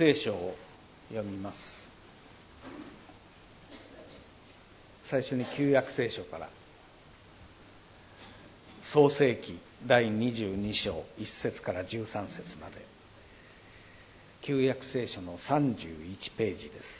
聖書を読みます。最初に旧約聖書から創世記第22章1節から13節まで、旧約聖書の31ページです。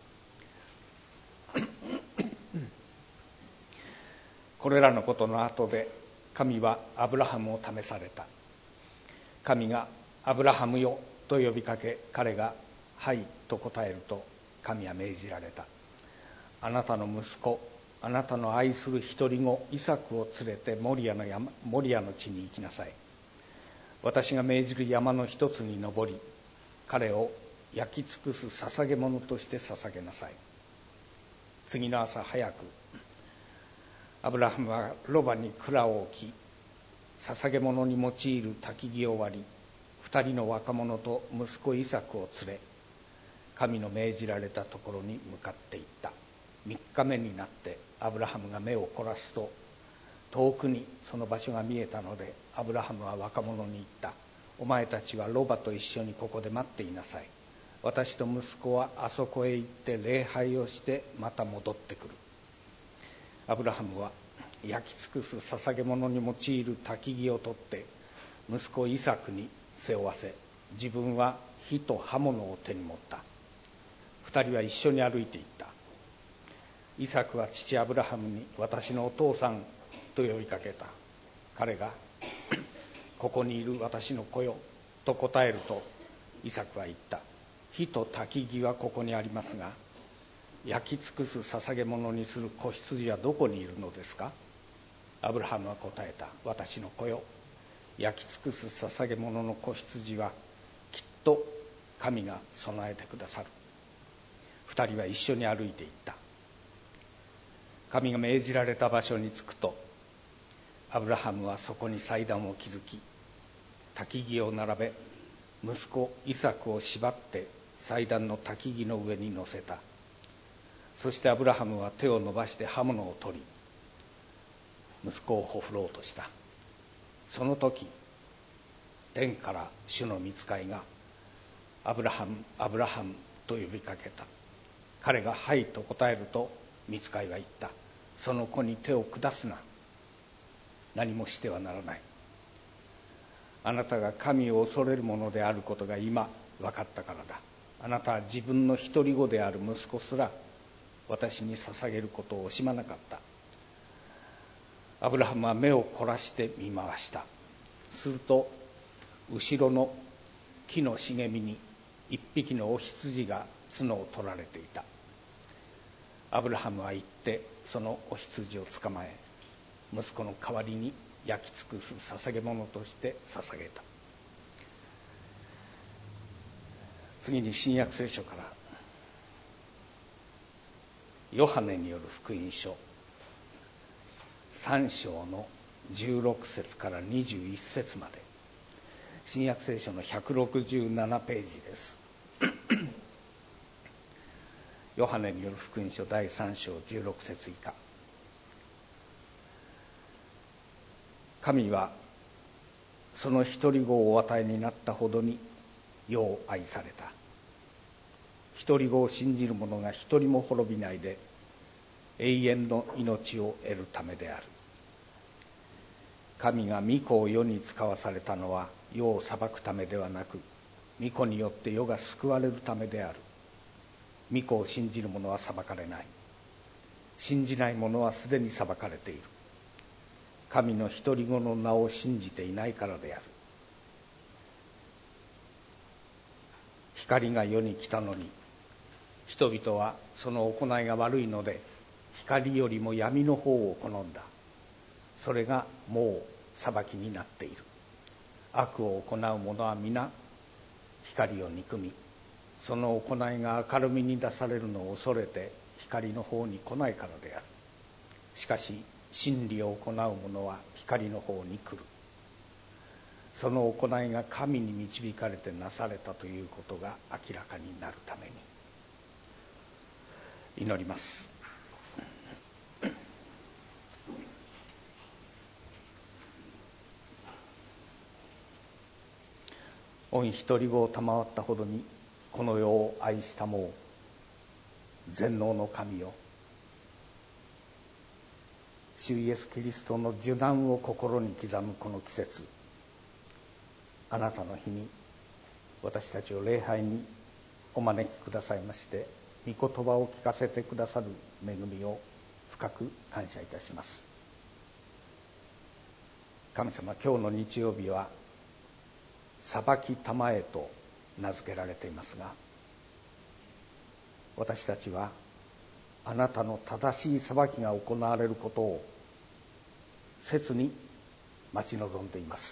これらのことの後で神はアブラハムを試された。神がアブラハムよと呼びかけ、彼がはいと答えると、神は命じられた。あなたの息子、あなたの愛する一人子イサクを連れてモリアの地に行きなさい。私が命じる山の一つに登り、彼を焼き尽くす捧げ物として捧げなさい。次の朝早く、アブラハムはロバに蔵を置き、捧げ物に用いる焚き木を割り、二人の若者と息子イサクを連れ、神の命じられたところに向かっていった。3日目になってアブラハムが目を凝らすと、遠くにその場所が見えたので、アブラハムは若者に言った。お前たちはロバと一緒にここで待っていなさい。私と息子はあそこへ行って礼拝をしてまた戻ってくる。アブラハムは焼き尽くす捧げ物に用いる焚き木を取って息子イサクに背負わせ、自分は火と刃物を手に持った。二人は一緒に歩いていった。イサクは父アブラハムに、私のお父さんと呼びかけた。彼が、ここにいる私の子よと答えると、イサクは言った。火と焚き木はここにありますが、焼き尽くす捧げ物にする子羊はどこにいるのですか？アブラハムは答えた。私の子よ、焼き尽くす捧げ物の子羊はきっと神が備えてくださる。二人は一緒に歩いていった。神が命じられた場所に着くと、アブラハムはそこに祭壇を築き、焚き木を並べ、息子イサクを縛って祭壇の焚き木の上に乗せた。そしてアブラハムは手を伸ばして刃物を取り、息子をほふろうとした。その時、天から主の御使いが、アブラハム、アブラハムと呼びかけた。彼がはいと答えると、御使いは言った。その子に手を下すな。何もしてはならない。あなたが神を恐れるものであることが今分かったからだ。あなたは自分の一人子である息子すら私に捧げることを惜しまなかった。アブラハムは目を凝らして見回した。すると後ろの木の茂みに一匹のお羊が角を取られていた。アブラハムは行ってそのお羊を捕まえ、息子の代わりに焼き尽くす捧げ物として捧げた。次に新約聖書からヨハネによる福音書3章の16節から21節まで、新約聖書の167ページです。ヨハネによる福音書第3章16節以下。神はその一人子をお与えになったほどに世を愛された。一人子を信じる者が一人も滅びないで永遠の命を得るためである。神が御子を世に使わされたのは世を裁くためではなく、御子によって世が救われるためである。御子を信じる者は裁かれない。信じない者はすでに裁かれている。神の一人子の名を信じていないからである。光が世に来たのに、人々はその行いが悪いので光よりも闇の方を好んだ。それがもう裁きになっている。悪を行う者は皆光を憎み、その行いが明るみに出されるのを恐れて光の方に来ないからである。しかし真理を行う者は光の方に来る。その行いが神に導かれてなされたということが明らかになるために。祈ります。御一人子を賜ったほどにこの世を愛したもう全能の神よ、主イエス・キリストの受難を心に刻むこの季節、あなたの日に私たちを礼拝にお招きくださいまして、御言葉を聞かせてくださる恵みを深く感謝いたします。神様、今日の日曜日は裁きたまえと名付けられていますが、私たちはあなたの正しい裁きが行われることを切に待ち望んでいます。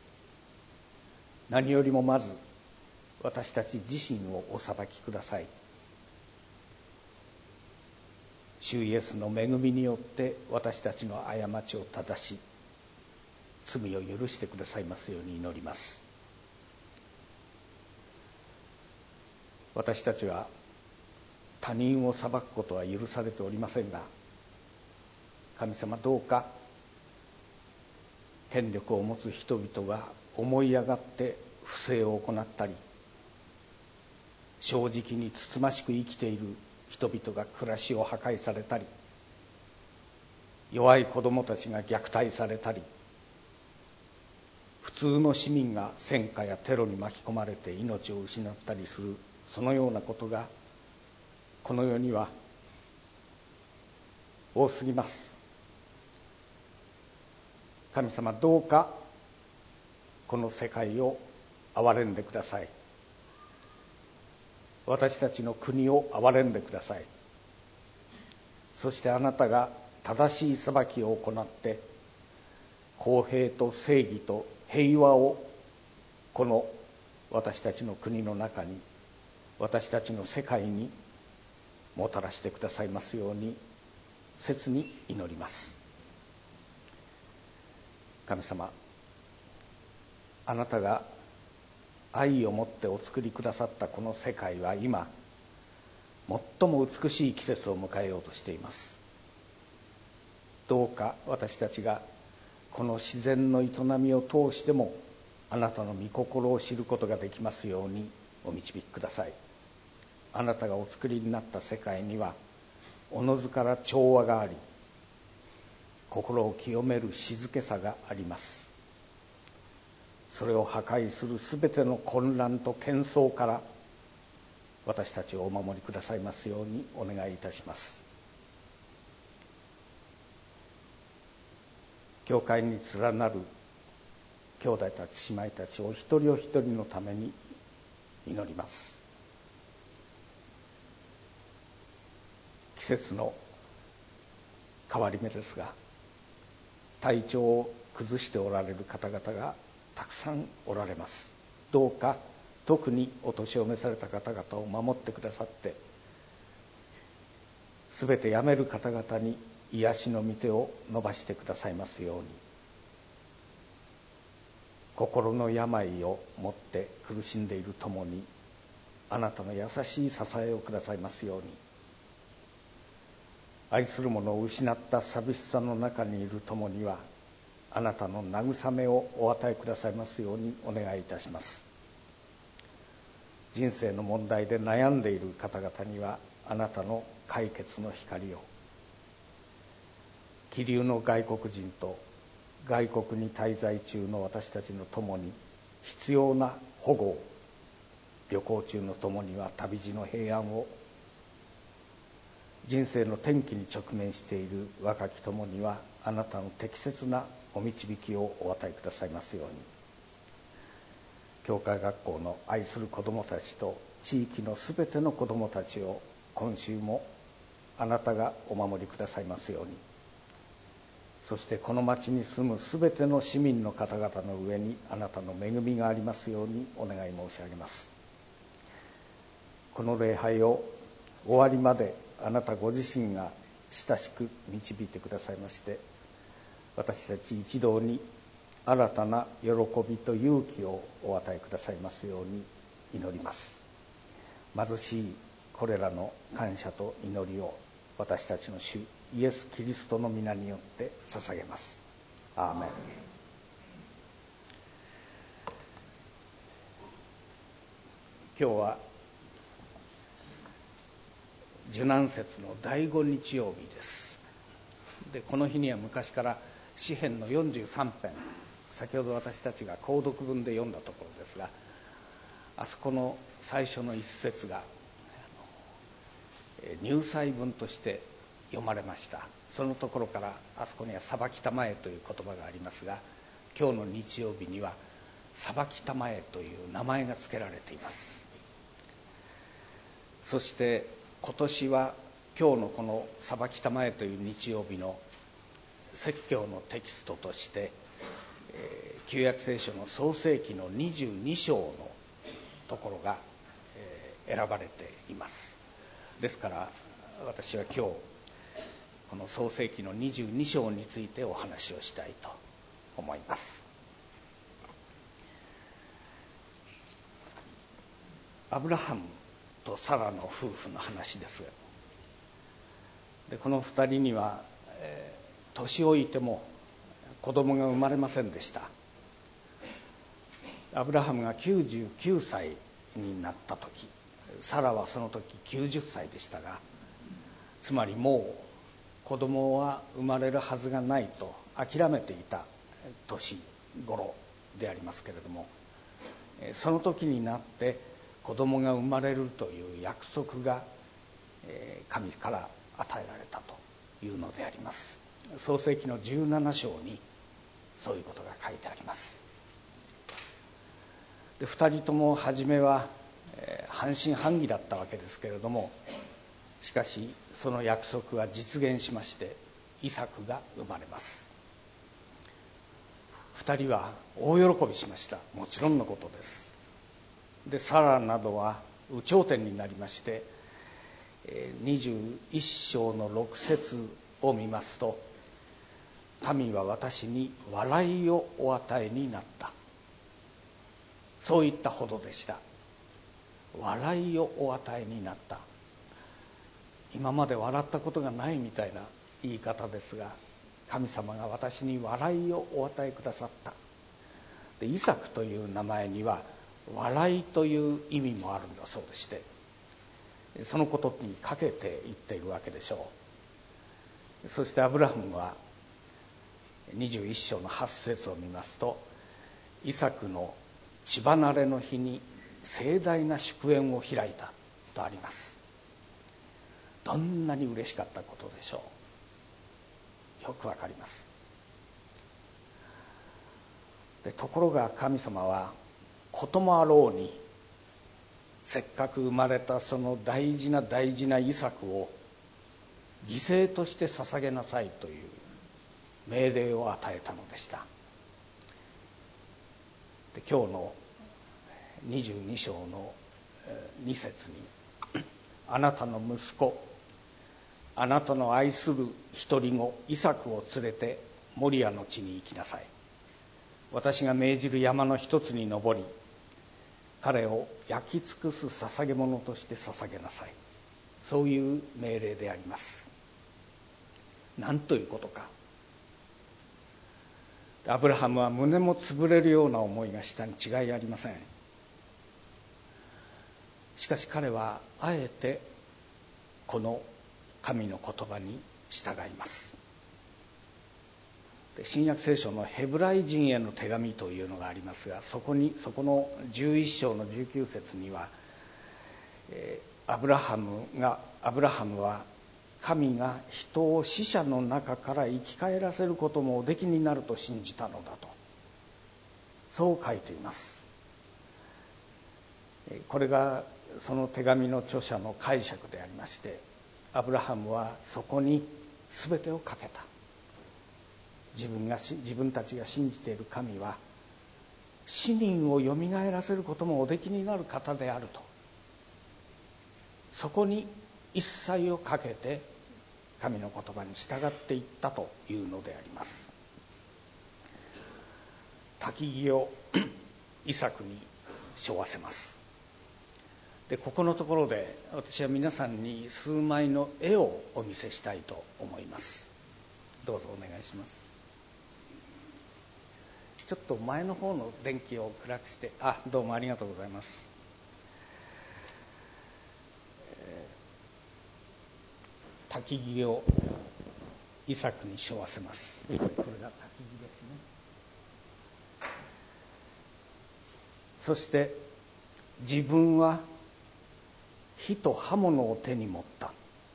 何よりもまず私たち自身をお裁きください。主イエスの恵みによって私たちの過ちを正し、罪を許してくださいますように祈ります。私たちは他人を裁くことは許されておりませんが、神様、どうか権力を持つ人々が思い上がって不正を行ったり、正直につつましく生きている人々が暮らしを破壊されたり、弱い子どもたちが虐待されたり、普通の市民が戦火やテロに巻き込まれて命を失ったりする、そのようなことがこの世には多すぎます。神様、どうかこの世界を憐れんでください。私たちの国を憐れんでください。そしてあなたが正しい裁きを行って、公平と正義と平和をこの私たちの国の中に、私たちの世界にもたらしてくださいますように切に祈ります。神様、あなたが愛を持ってお作りくださったこの世界は今最も美しい季節を迎えようとしています。どうか私たちがこの自然の営みを通してもあなたの御心を知ることができますようにお導きください。あなたがお作りになった世界にはおのずから調和があり、心を清める静けさがあります。それを破壊するすべての混乱と喧騒から私たちをお守りくださいますようにお願いいたします。教会に連なる兄弟たち姉妹たちお一人お一人のために祈ります。季節の変わり目ですが、体調を崩しておられる方々がたくさんおられます。どうか特にお年を召された方々を守ってくださって、すべてやめる方々に癒しの御手を伸ばしてくださいますように、心の病を持って苦しんでいるともにあなたの優しい支えをくださいますように、愛する者を失った寂しさの中にいるともにはあなたの慰めをお与えくださいますようにお願いいたします。人生の問題で悩んでいる方々にはあなたの解決の光を、気流の外国人と外国に滞在中の私たちの共に必要な保護を、旅行中の共には旅路の平安を、人生の転機に直面している若き友にはあなたの適切なお導きをお与えくださいますように、教会学校の愛する子どもたちと地域のすべての子どもたちを今週もあなたがお守りくださいますように、そしてこの町に住むすべての市民の方々の上にあなたの恵みがありますようにお願い申し上げます。この礼拝を終わりまであなたご自身が親しく導いてくださいまして、私たち一同に新たな喜びと勇気をお与えくださいますように祈ります。貧しいこれらの感謝と祈りを私たちの主イエス・キリストの皆によって捧げます。アーメン。今日は受難節の第5日曜日です。でこの日には昔から詩編の43編、先ほど私たちが購読文で読んだところですが、あそこの最初の一節が入祭文として読まれました。そのところからあそこには裁きたまえという言葉がありますが、今日の日曜日には裁きたまえという名前が付けられています。そして今年は今日のこの裁きたまえという日曜日の説教のテキストとして、旧約聖書の創世記の22章のところが、選ばれています。ですから私は今日この創世記の22章についてお話をしたいと思います。アブラハムとサラの夫婦の話です。でこの2人には、年老いても子供が生まれませんでした。アブラハムが99歳になった時、サラはその時90歳でしたが、つまりもう子供は生まれるはずがないと諦めていた年頃でありますけれども、その時になって子供が生まれるという約束が神から与えられたというのであります。創世記の17章にそういうことが書いてあります。で2人とも初めは半信半疑だったわけですけれども、しかしその約束は実現しましてイサクが生まれます。2人は大喜びしました。もちろんのことです。でサラなどは有頂天になりまして、21章の6節を見ますと、神は私に笑いをお与えになった、そういったほどでした。笑いをお与えになった。今まで笑ったことがないみたいな言い方ですが、神様が私に笑いをお与えくださった。でイサクという名前には笑いという意味もあるんだそうでして、そのことにかけて言っているわけでしょう。そしてアブラハムは21章の8節を見ますと、イサクの血離れの日に盛大な祝宴を開いたとあります。どんなに嬉しかったことでしょう。よくわかります。でところが神様はこともあろうに、せっかく生まれたその大事な大事なイサクを犠牲として捧げなさいという命令を与えたのでした。で今日の22章の2節に、あなたの息子、あなたの愛する一人子イサクを連れてモリアの地に行きなさい。私が命じる山の一つに登り、彼を焼き尽くす捧げ物として捧げなさい。そういう命令であります。なんということか。アブラハムは胸も潰れるような思いがしたに違いありません。しかし彼はあえてこの神の言葉に従います。新約聖書のヘブライ人への手紙というのがありますが、そこの11章の19節には、アブラハムは神が人を死者の中から生き返らせることもおできになると信じたのだと、そう書いています。これがその手紙の著者の解釈でありまして、アブラハムはそこに全てをかけた。自分たちが信じている神は死人をよみがえらせることもおできになる方であると、そこに一切をかけて神の言葉に従っていったというのであります。焚き木をイサクに背負わせます。でここのところで私は皆さんに数枚の絵をお見せしたいと思います。どうぞお願いします。ちょっと前の方の電気を暗くして、どうもありがとうございます。 焚き木をイサクに背負わせます。これが焚き木ですね。そして自分は火と刃物を手に持った、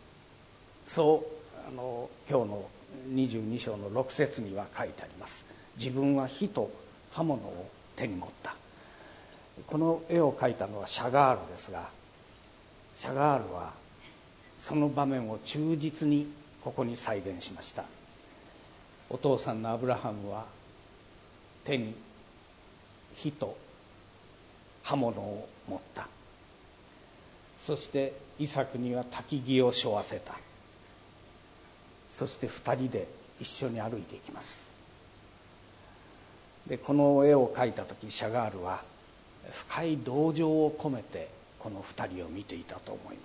そう今日の22章の6節には書いてあります。自分は火と刃物を手に持った。この絵を描いたのはシャガールですが、シャガールはその場面を忠実にここに再現しました。お父さんのアブラハムは手に火と刃物を持った。そしてイサクには焚き木を背負わせた。そして2人で一緒に歩いていきます。でこの絵を描いた時、シャガールは深い同情を込めてこの2人を見ていたと思います。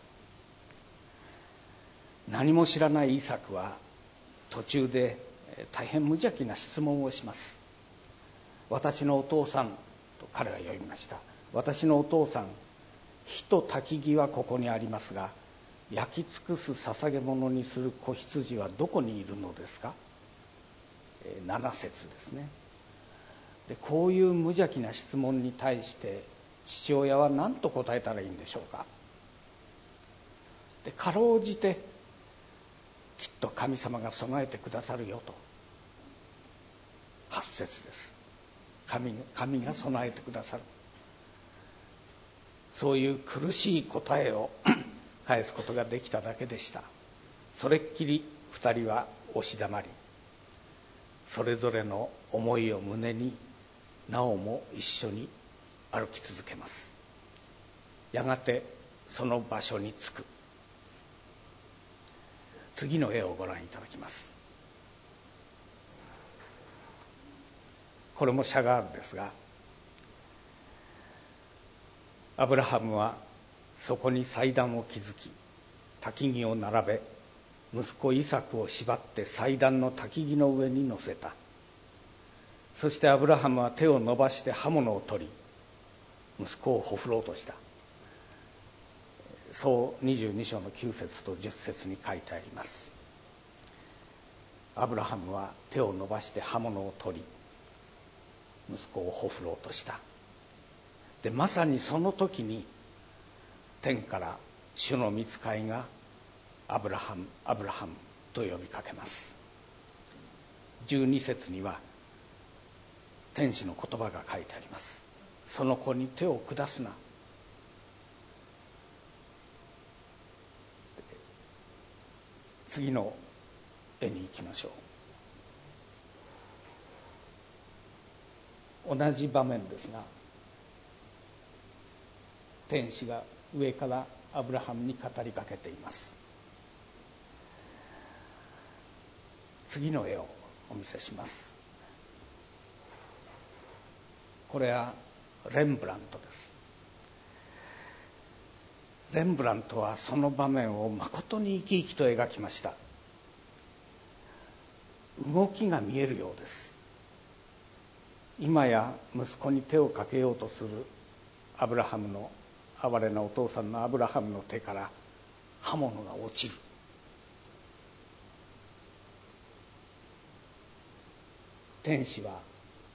何も知らないイサクは途中で大変無邪気な質問をします。私のお父さんと彼は呼びました。私のお父さん、火と焚き木はここにありますが、焼き尽くす捧げ物にする子羊はどこにいるのですか。7節ですね。でこういう無邪気な質問に対して父親は何と答えたらいいんでしょうか。でかろうじてきっと神様が備えてくださるよと、8節です。神が備えてくださる、そういう苦しい答えを返すことができただけでした。それっきり2人は押し黙り、それぞれの思いを胸になおも一緒に歩き続けます。やがてその場所に着く。次の絵をご覧いただきます。これもシャガールですが、アブラハムはそこに祭壇を築き、焚き木を並べ、息子イサクを縛って祭壇の焚き木の上に乗せた。そしてアブラハムは手を伸ばして刃物を取り、息子をほふろうとした。そう22章の9節と10節に書いてあります。アブラハムは手を伸ばして刃物を取り、息子をほふろうとした。でまさにその時に天から主の御使いがアブラハム、アブラハムと呼びかけます。12節には天使の言葉が書いてあります。その子に手を下すな。次の絵に行きましょう。同じ場面ですが、天使が上からアブラハムに語りかけています。次の絵をお見せします。これはレンブラントです。レンブラントはその場面をまことに生き生きと描きました。動きが見えるようです。今や息子に手をかけようとするアブラハムの哀れなお父さんのアブラハムの手から刃物が落ちる。天使は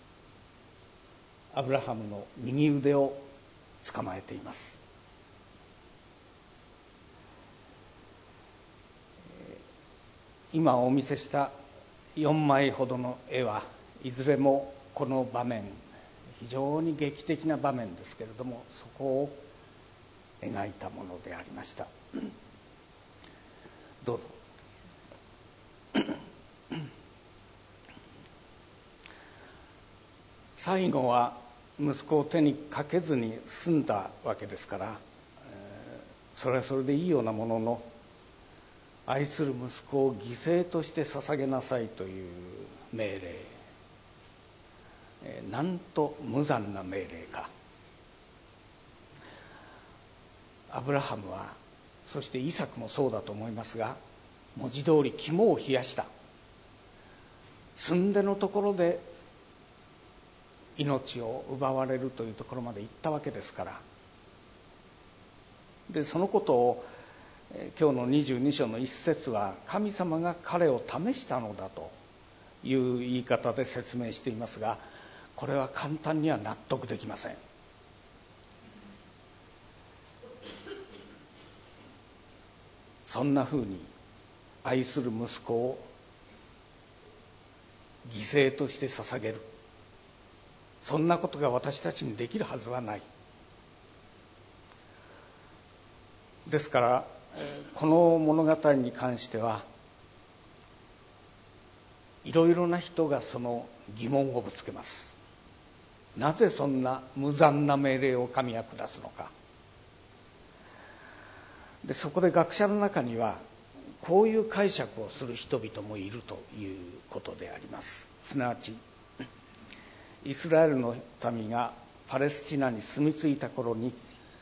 アブラハムの右腕を捕まえています。今お見せした4枚ほどの絵はいずれもこの場面、非常に劇的な場面ですけれども、そこを描いたものでありました。どうぞ。最後は息子を手にかけずに済んだわけですから、それはそれでいいようなものの、愛する息子を犠牲として捧げなさいという命令、なんと無残な命令か。アブラハムは、そしてイサクもそうだと思いますが、文字通り肝を冷やした。寸出のところで命を奪われるというところまで行ったわけですから。でそのことを今日の22章の一節は神様が彼を試したのだという言い方で説明していますが、これは簡単には納得できません。そんなふうに愛する息子を犠牲として捧げる、そんなことが私たちにできるはずはない。ですからこの物語に関してはいろいろな人がその疑問をぶつけます。なぜそんな無残な命令を神は下すのか。でそこで学者の中にはこういう解釈をする人々もいるということであります。すなわちイスラエルの民がパレスチナに住み着いた頃に、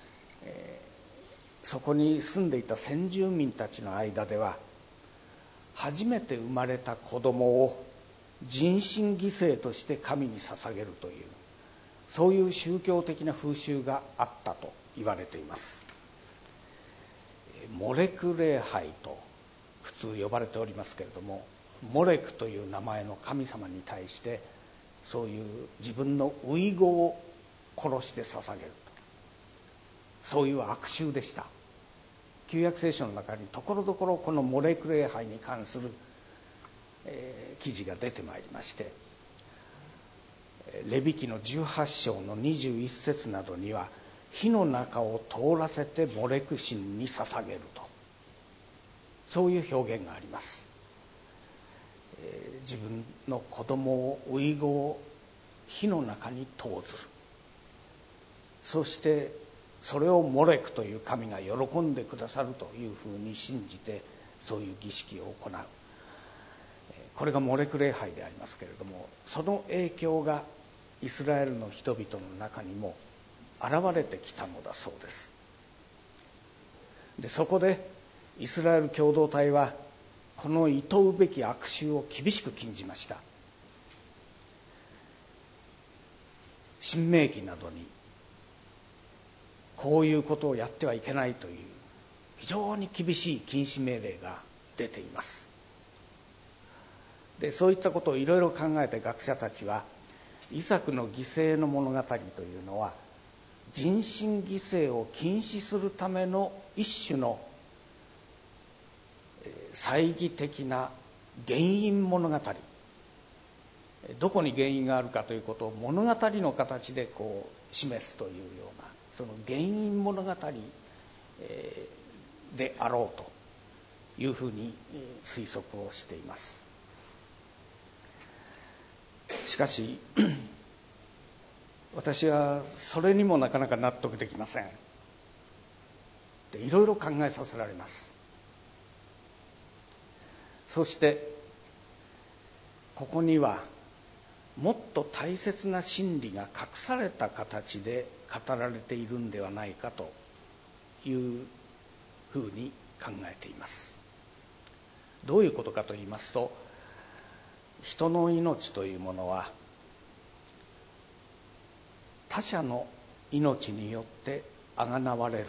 そこに住んでいた先住民たちの間では初めて生まれた子供を人身犠牲として神に捧げるという、そういう宗教的な風習があったと言われています。モレク礼拝と普通呼ばれておりますけれども、モレクという名前の神様に対してそういう自分の遺子を殺して捧げると、そういう悪習でした。旧約聖書の中にところどころこのモレク礼拝に関する、記事が出てまいりまして、レビ記の18章の21節などには火の中を通らせてモレク神に捧げると、そういう表現があります。自分の子供を遺子を火の中に投ずる、そしてそれをモレクという神が喜んでくださるというふうに信じてそういう儀式を行う、これがモレク礼拝でありますけれども、その影響がイスラエルの人々の中にも現れてきたのだそうです。でそこでイスラエル共同体はこの厭うべき悪習を厳しく禁じました。申命記などにこういうことをやってはいけないという非常に厳しい禁止命令が出ています。でそういったことをいろいろ考えて学者たちは、イサクの犠牲の物語というのは人身犠牲を禁止するための一種の猜疑的な原因物語、どこに原因があるかということを物語の形でこう示すというような、その原因物語であろうというふうに推測をしています。しかし私はそれにもなかなか納得できません。でいろいろ考えさせられます。そしてここにはもっと大切な真理が隠された形で語られているんではないかというふうに考えています。どういうことかと言いますと、人の命というものは他者の命によってあがなわれる、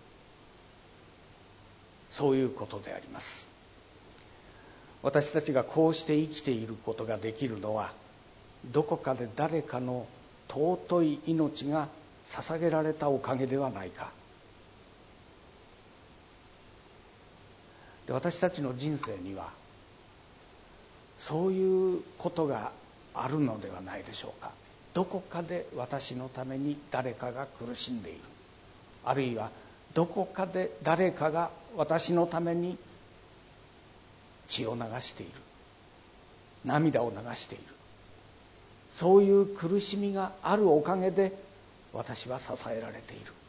そういうことであります。私たちがこうして生きていることができるのは、どこかで誰かの尊い命が捧げられたおかげではないか。で私たちの人生にはそういうことがあるのではないでしょうか。どこかで私のために誰かが苦しんでいる、あるいはどこかで誰かが私のために血を流している、涙を流している、そういう苦しみがあるおかげで私は支えられている。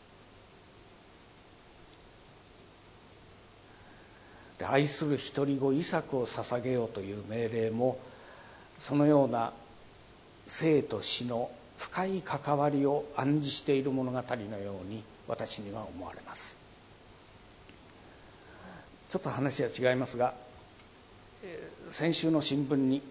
で愛する一人子イサクを捧げようという命令も、そのような生と死の深い関わりを暗示している物語のように私には思われます。ちょっと話は違いますが、先週の新聞に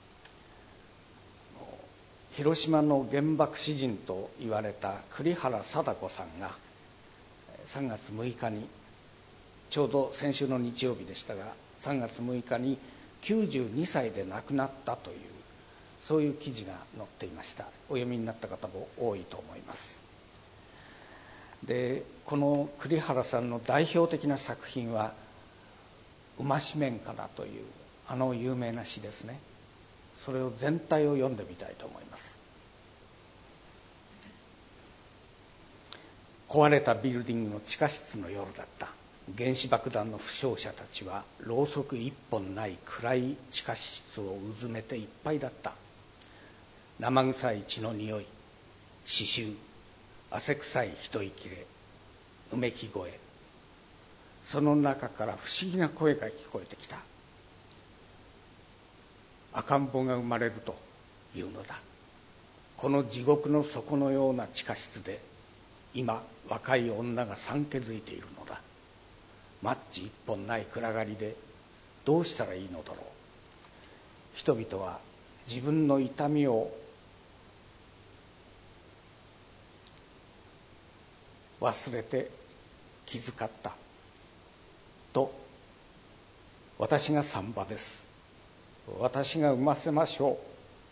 広島の原爆詩人と言われた栗原貞子さんが3月6日にちょうど先週の日曜日でしたが、3月6日に92歳で亡くなったという、そういう記事が載っていました。お読みになった方も多いと思います。で、この栗原さんの代表的な作品は馬しめんかなというあの有名な詩ですね。それを全体を読んでみたいと思います。壊れたビルディングの地下室の夜だった。原子爆弾の負傷者たちはろうそく一本ない暗い地下室をうずめていっぱいだった。生臭い血の匂い、刺繍、汗臭い一息切れ、うめき声、その中から不思議な声が聞こえてきた。赤ん坊が生まれるというのだ。この地獄の底のような地下室で今若い女が産気づいているのだ。マッチ一本ない暗がりでどうしたらいいのだろう。人々は自分の痛みを忘れて気遣ったと、私が産婆です、私が産ませましょう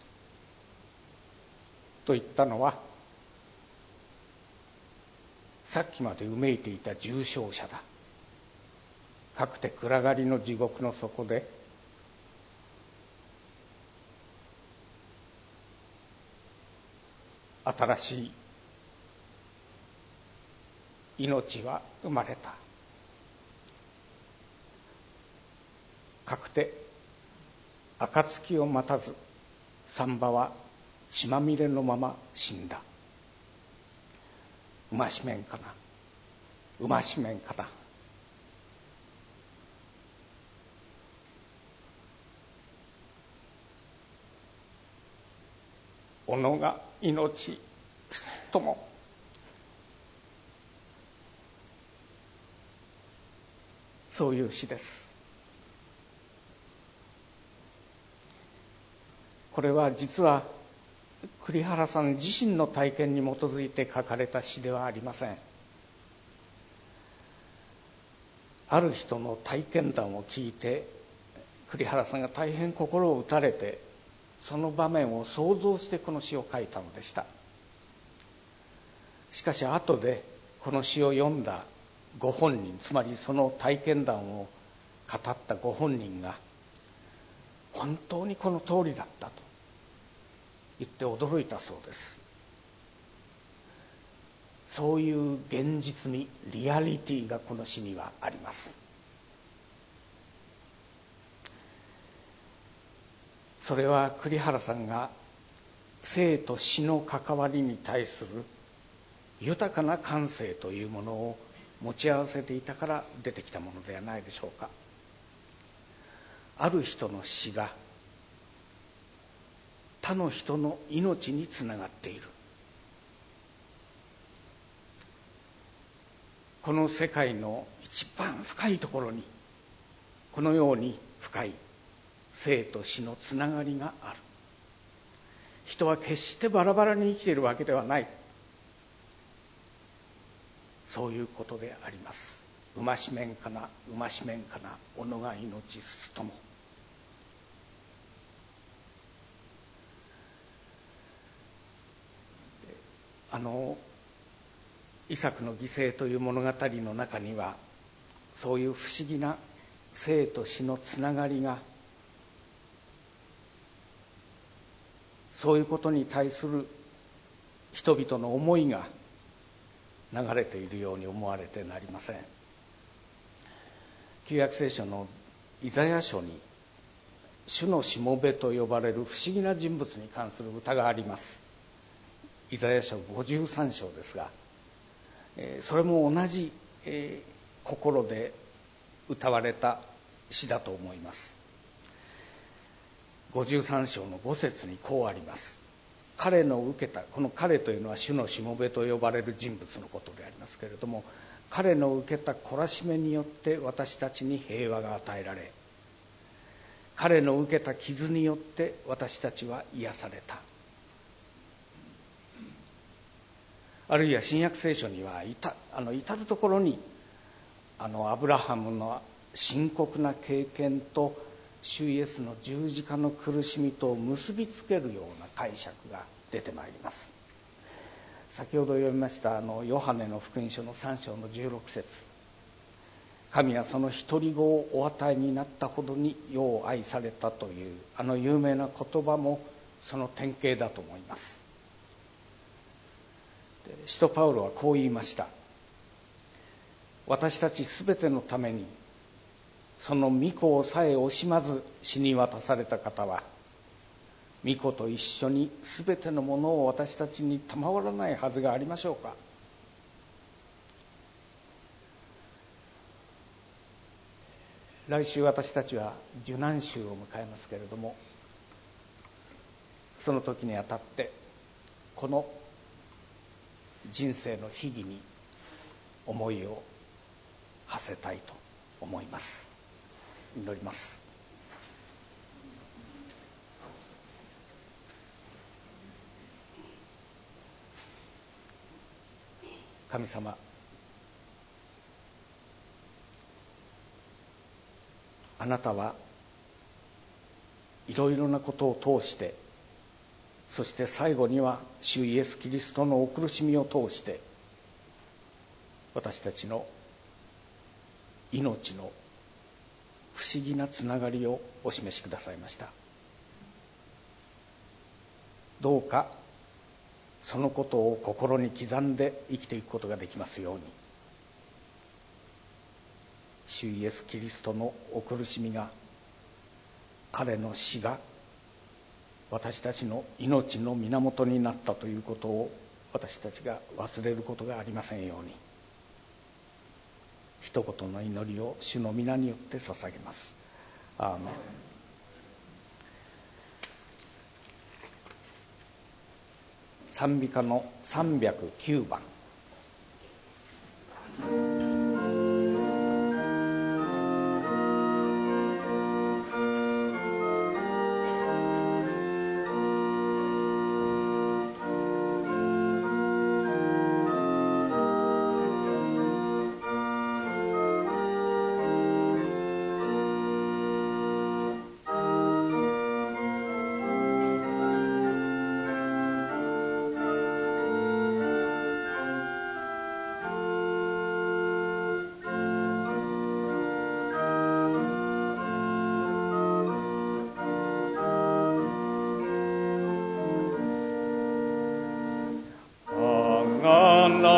と言ったのは、さっきまでうめいていた重症者だ。かくて暗がりの地獄の底で新しい命は生まれた。かくて暁を待たず産婆は血まみれのまま死んだ。馬しめんかな、馬しめんかな。己が命とも。そういう詩です。これは実は栗原さん自身の体験に基づいて書かれた詩ではありません。ある人の体験談を聞いて栗原さんが大変心を打たれて、その場面を想像してこの詩を書いたのでした。しかし後でこの詩を読んだご本人、つまりその体験談を語ったご本人が本当にこの通りだったと言って驚いたそうです。そういう現実味、リアリティがこの詩にはあります。それは栗原さんが生と死の関わりに対する豊かな感性というものを持ち合わせていたから出てきたものではないでしょうか。ある人の死が他の人の命につながっている。この世界の一番深いところにこのように深い生と死のつながりがある。人は決してバラバラに生きているわけではない。そういうことであります。馬しめんかな、馬しめんかな、己が命すとも。イサクの犠牲という物語の中には、そういう不思議な生と死のつながりが、そういうことに対する人々の思いが流れているように思われてなりません。旧約聖書のイザヤ書に主のしもべと呼ばれる不思議な人物に関する歌があります。イザヤ書53章ですが、それも同じ心で歌われた詩だと思います。53章の5節にこうあります。彼の受けた、この彼というのは主のしもべと呼ばれる人物のことでありますけれども、彼の受けた懲らしめによって私たちに平和が与えられ、彼の受けた傷によって私たちは癒された。あるいは新約聖書には至るところにアブラハムの深刻な経験と主イエスの十字架の苦しみと結びつけるような解釈が出てまいります。先ほど読みましたヨハネの福音書の3章の16節、神はその独り子をお与えになったほどに世を愛されたという有名な言葉もその典型だと思います。使徒パウロはこう言いました。私たちすべてのためにその御子をさえ惜しまず死に渡された方は、御子と一緒にすべてのものを私たちに賜らないはずがありましょうか。来週私たちは受難週を迎えますけれども、その時にあたってこの人生の秘儀に思いを馳せたいと思います。祈ります。神様、あなたはいろいろなことを通して、そして最後には主イエス・キリストのお苦しみを通して、私たちの命の不思議なつながりをお示しくださいました。どうかそのことを心に刻んで生きていくことができますように、主イエス・キリストのお苦しみが、彼の死が私たちの命の源になったということを私たちが忘れることがありませんように、一言の祈りを主の皆によって捧げます。アーメン。賛美歌の309番。 あがな